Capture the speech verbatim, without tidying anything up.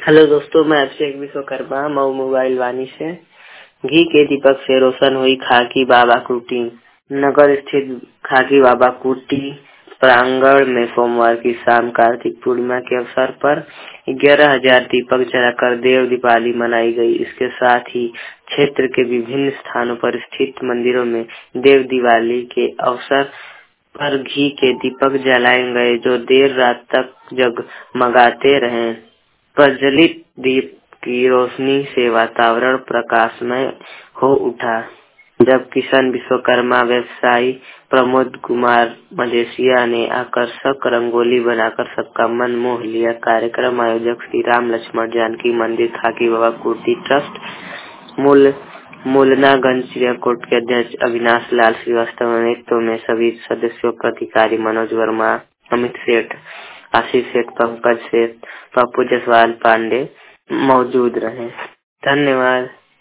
Hello दोस्तों, मैं अभिषेक Vishwakarma Mau mobile वानी से। घी के दीपक से रोशन हुई खाकी बाबा कुटी। नगर स्थित खाकी बाबा कुटी प्रांगण में सोमवार की शाम कार्तिक पूर्णिमा के अवसर पर ग्यारह हजार दीपक जलाकर देव दीपावली मनाई गई। इसके साथ ही क्षेत्र के विभिन्न स्थानों पर स्थित मंदिरों में देव दिवाली के अवसर पर घी के दीपक जलाए गए, जो देर रात तक जगमगाते रहे। प्रज्वलित दीप की रोशनी से वातावरण प्रकाशमय हो उठा, जब किशन विश्वकर्मा व्यवसायी प्रमोद कुमार मलेशिया ने आकर्षक रंगोली बनाकर सबका मन मोह लिया। कार्यक्रम आयोजक श्री राम लक्ष्मण जानकी मंदिर खाकी बाबा कुटी ट्रस्ट मूल मूलनागंज चिड़ियाकोट के अध्यक्ष अविनाश लाल श्रीवास्तव नेतृत्व में सभी सदस्यों प्रतिकारी मनोज वर्मा, अमित सेठ, आशीष सेठ, पंकज सेठ, पप्पू जसवाल पांडे मौजूद रहे। धन्यवाद।